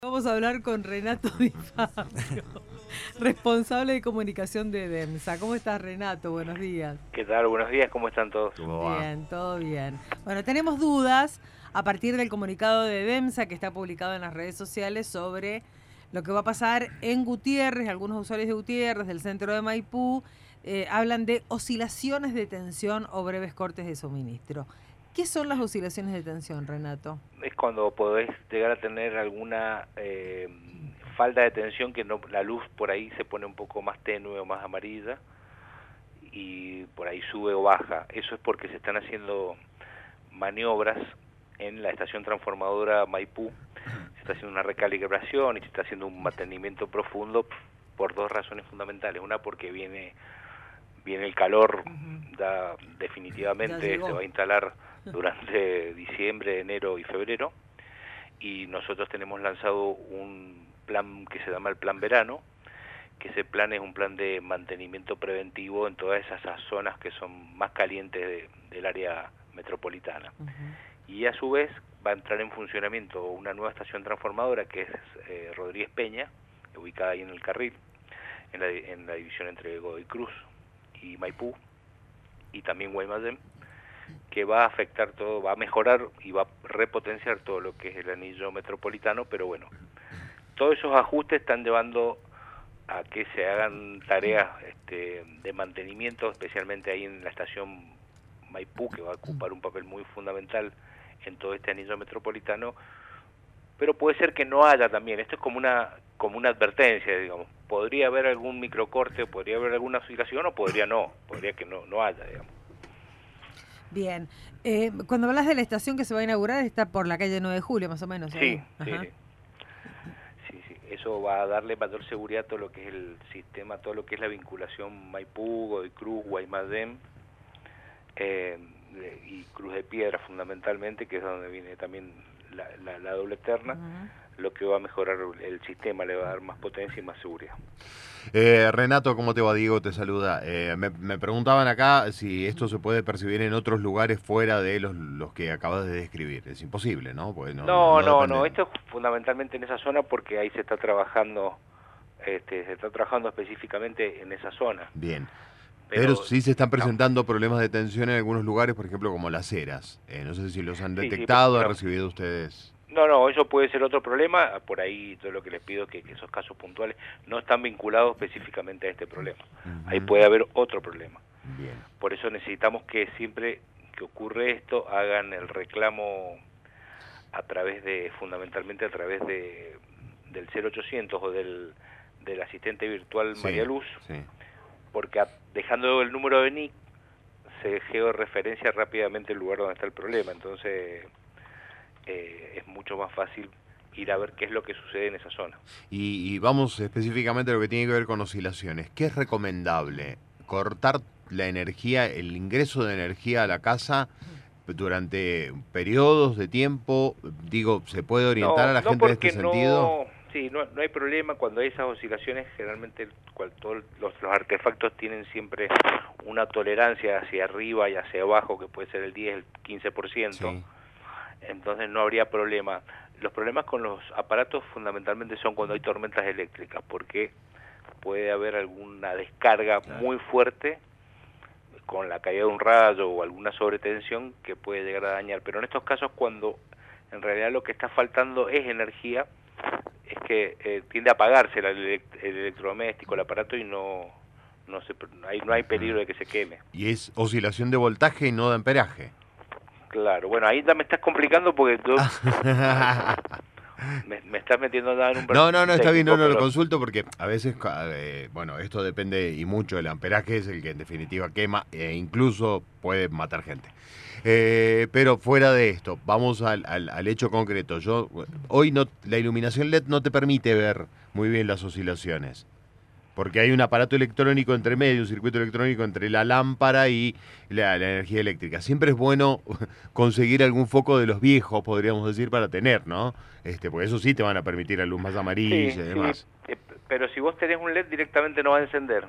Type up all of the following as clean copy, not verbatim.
Vamos a hablar con Renato Di Fabio, responsable de comunicación de DEMSA. ¿Cómo estás, Renato? Buenos días. ¿Qué tal? Buenos días, ¿cómo están todos? ¿Cómo va? Bien, todo bien. Bueno, tenemos dudas a partir del comunicado de DEMSA que está publicado en las redes sociales sobre lo que va a pasar en Gutiérrez. Algunos usuarios de Gutiérrez, del centro de Maipú, hablan de oscilaciones de tensión o breves cortes de suministro. ¿Qué son las oscilaciones de tensión, Renato? Es cuando podés llegar a tener alguna falta de tensión, que no, la luz por ahí se pone un poco más tenue o más amarilla y por ahí sube o baja. Eso es porque se están haciendo maniobras en la estación transformadora Maipú. Se está haciendo una recalibración y se está haciendo un mantenimiento profundo por dos razones fundamentales. Una, porque viene el calor, definitivamente se va a instalar durante diciembre, enero y febrero, y nosotros tenemos lanzado un plan que se llama el Plan Verano, que ese plan es un plan de mantenimiento preventivo en todas esas zonas que son más calientes del área metropolitana. Y a su vez va a entrar en funcionamiento una nueva estación transformadora que es Rodríguez Peña, ubicada ahí en el carril, en la división entre Godoy Cruz y Maipú, y también Guaymallén, que va a afectar todo, va a mejorar y va a repotenciar todo lo que es el anillo metropolitano. Pero bueno, todos esos ajustes están llevando a que se hagan tareas de mantenimiento, especialmente ahí en la estación Maipú, que va a ocupar un papel muy fundamental en todo este anillo metropolitano. Pero puede ser que no haya también, esto es como una advertencia, digamos, podría haber algún microcorte, podría haber alguna oscilación, o podría que no haya, digamos. Bien, cuando hablas de la estación que se va a inaugurar, está por la calle 9 de Julio, más o menos. Sí, sí, eso va a darle mayor seguridad a todo lo que es el sistema, todo lo que es la vinculación Maipú, Godoy Cruz, Guaymallén, y Cruz de Piedra fundamentalmente, que es donde viene también la doble terna. Lo que va a mejorar el sistema, le va a dar más potencia y más seguridad. Renato, ¿cómo te va? Diego te saluda. Me preguntaban acá si esto se puede percibir en otros lugares fuera de los que acabas de describir. Es imposible, ¿no? Pues no, esto es fundamentalmente en esa zona, porque ahí se está trabajando específicamente en esa zona. Bien. Pero sí se están presentando problemas de tensión en algunos lugares, por ejemplo, como Las Heras. No sé si los han detectado, ¿han recibido ustedes? No, eso puede ser otro problema. Por ahí todo lo que les pido es que esos casos puntuales no están vinculados específicamente a este problema. Ahí puede haber otro problema. Bien. Por eso necesitamos que siempre que ocurre esto hagan el reclamo fundamentalmente a través del 0800 o del asistente virtual María Luz, porque dejando el número de NIC se georreferencia rápidamente el lugar donde está el problema. Entonces es mucho más fácil ir a ver qué es lo que sucede en esa zona. Y vamos específicamente a lo que tiene que ver con oscilaciones. ¿Qué es recomendable? ¿Cortar la energía, el ingreso de energía a la casa durante periodos de tiempo? Digo, ¿se puede orientar a la gente en este sentido? No hay problema cuando hay esas oscilaciones. Generalmente todos los artefactos tienen siempre una tolerancia hacia arriba y hacia abajo, que puede ser el 10, el 15%. Sí. Entonces no habría problema. Los problemas con los aparatos fundamentalmente son cuando hay tormentas eléctricas, porque puede haber alguna descarga muy fuerte con la caída de un rayo o alguna sobretensión que puede llegar a dañar. Pero en estos casos, cuando en realidad lo que está faltando es energía, es que tiende a apagarse el electrodoméstico, el aparato, y no hay peligro de que se queme. Y es oscilación de voltaje y no de amperaje. Claro, bueno, ahí ya me estás complicando porque tú me estás metiendo en un... No, está bien, no lo consulto porque a veces, bueno, esto depende y mucho, el amperaje es el que en definitiva quema e incluso puede matar gente. Pero fuera de esto, vamos al hecho concreto. Hoy la iluminación LED no te permite ver muy bien las oscilaciones, porque hay un aparato electrónico entre medio, un circuito electrónico entre la lámpara y la energía eléctrica. Siempre es bueno conseguir algún foco de los viejos, podríamos decir, para tener, ¿no? Porque eso sí te van a permitir la luz más amarilla y demás. Sí, pero si vos tenés un LED directamente no va a encender.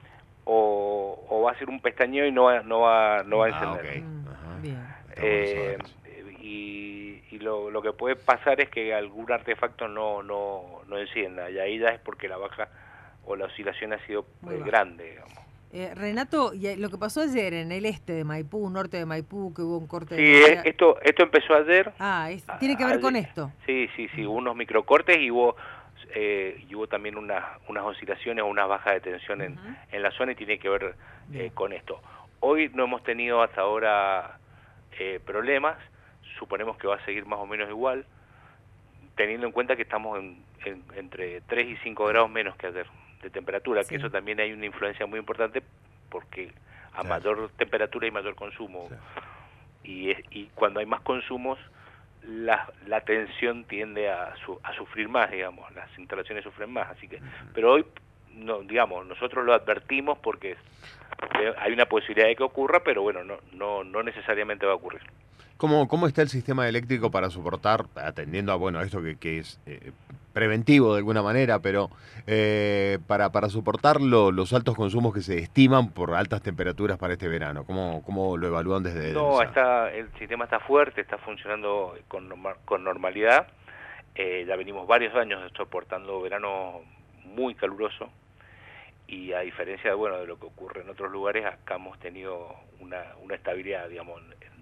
O va a ser un pestañeo y no va a encender. Okay. Bien. y lo que puede pasar es que algún artefacto no encienda, y ahí ya es porque la baja o la oscilación ha sido grande, digamos. Renato, y lo que pasó ayer en el este de Maipú, norte de Maipú, que hubo un corte de Sí, energía. esto empezó ayer. Tiene que ver con esto. Sí, unos microcortes y hubo también unas oscilaciones o unas bajas de tensión en la zona y tiene que ver con esto. Hoy no hemos tenido hasta ahora problemas, suponemos que va a seguir más o menos igual, teniendo en cuenta que estamos entre 3 y 5 grados menos que ayer de temperatura, que eso también hay una influencia muy importante porque a mayor temperatura hay mayor consumo, y cuando hay más consumos la tensión tiende a sufrir más, digamos, las instalaciones sufren más, así que, pero hoy no, digamos, nosotros lo advertimos porque hay una posibilidad de que ocurra, pero bueno, no necesariamente va a ocurrir. ¿Cómo está el sistema eléctrico para soportar, atendiendo a esto que es preventivo de alguna manera, pero para soportar los altos consumos que se estiman por altas temperaturas para este verano? ¿Cómo lo evalúan desde EDEMSA? El sistema está fuerte, está funcionando con normalidad. Ya venimos varios años soportando verano muy caluroso, y a diferencia de lo que ocurre en otros lugares, acá hemos tenido una estabilidad, digamos.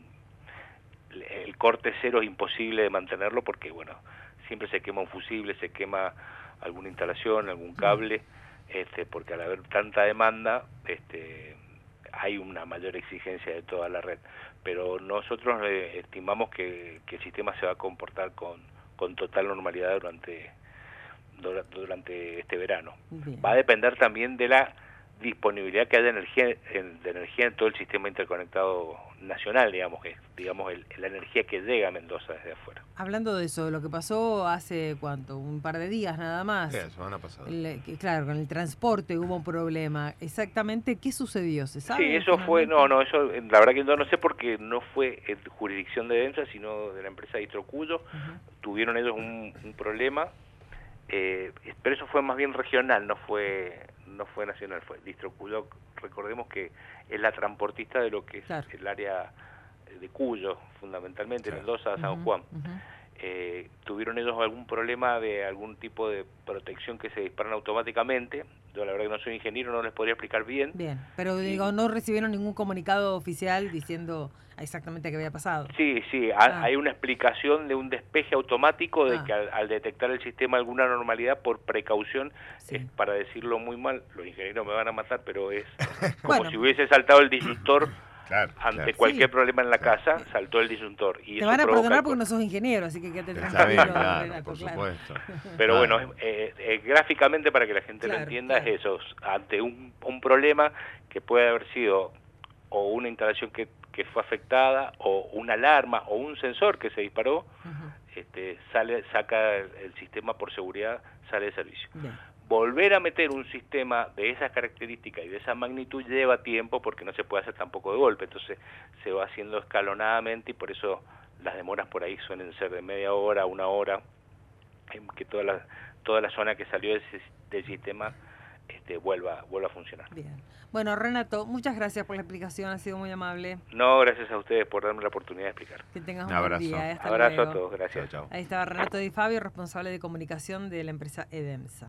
El corte cero es imposible de mantenerlo porque, siempre se quema un fusible, se quema alguna instalación, algún cable, porque al haber tanta demanda, hay una mayor exigencia de toda la red. Pero nosotros estimamos que el sistema se va a comportar con total normalidad durante este verano. Bien. Va a depender también de la disponibilidad que haya de energía en todo el sistema interconectado nacional, digamos la energía que llega a Mendoza desde afuera. Hablando de eso, lo que pasó hace un par de días nada más. Sí, la semana pasada. Claro, con el transporte hubo un problema. Exactamente, ¿qué sucedió? ¿Se sabe? Sí, eso fue, eso la verdad que no sé porque no fue jurisdicción de EDEMSA, sino de la empresa Hidrocuyo. Tuvieron ellos un problema, pero eso fue más bien regional, no fue nacional, fue Hidrocuyo. Recordemos que es la transportista de lo que es el área de Cuyo, fundamentalmente, Mendoza, San Juan. Tuvieron ellos algún problema de algún tipo de protección que se disparan automáticamente. Yo la verdad que no soy ingeniero, no les podría explicar bien. Bien, pero no recibieron ningún comunicado oficial diciendo exactamente qué había pasado. Sí, hay una explicación de un despeje automático de que al detectar el sistema alguna anormalidad, por precaución, para decirlo muy mal, los ingenieros me van a matar, pero es como si hubiese saltado el disyuntor. Ante cualquier problema en la casa, saltó el disyuntor. Y te van a perdonar porque no sos ingeniero, así que quédate tranquilo. Claro, por supuesto. Pero gráficamente, para que la gente lo entienda, es eso. Ante un problema que puede haber sido o una instalación que fue afectada, o una alarma, o un sensor que se disparó, saca el sistema por seguridad, sale de servicio. Bien. Volver a meter un sistema de esas características y de esa magnitud lleva tiempo, porque no se puede hacer tampoco de golpe, entonces se va haciendo escalonadamente, y por eso las demoras por ahí suelen ser de media hora, una hora, en que toda la zona que salió del sistema vuelva a funcionar. Bien. Bueno, Renato, muchas gracias por la explicación, ha sido muy amable. No, gracias a ustedes por darme la oportunidad de explicar. Que tengas un buen día. Hasta abrazo luego. A todos, gracias. Chao. Ahí estaba Renato Di Fabio, responsable de comunicación de la empresa EDEMSA.